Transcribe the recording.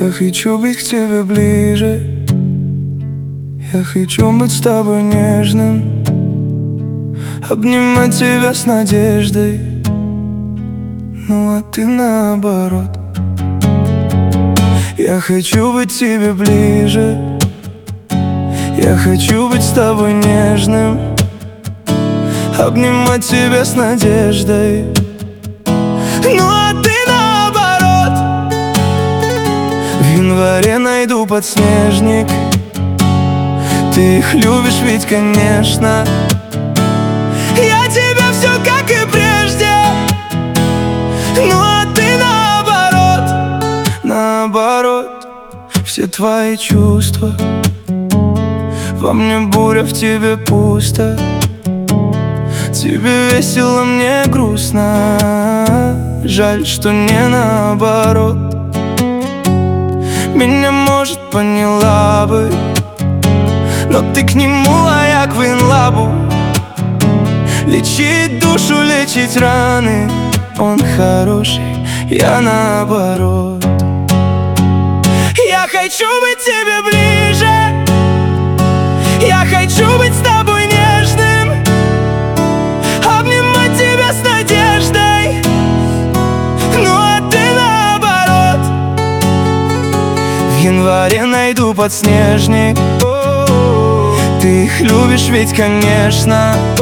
Я хочу быть к тебе ближе, я хочу быть с тобой нежным, обнимать тебя с надеждой, ну а ты наоборот. Я хочу быть тебе ближе, я хочу быть с тобой нежным, обнимать тебя с надеждой, ну а ты наоборот. В январе найду подснежник, ты их любишь ведь, конечно. Я тебя все как и прежде, ну а ты наоборот. Наоборот, все твои чувства, во мне буря, в тебе пусто. Тебе весело, мне грустно, жаль, что не наоборот. Меня, может, поняла бы, но ты к нему, а я к Винлабу. Лечить душу, лечить раны, он хороший, я наоборот. Я хочу быть тебе ближе, я хочу быть с тобой нежным, обнимать тебя с надеждой, ну а ты наоборот. В январе найду подснежник, ты их любишь ведь, конечно.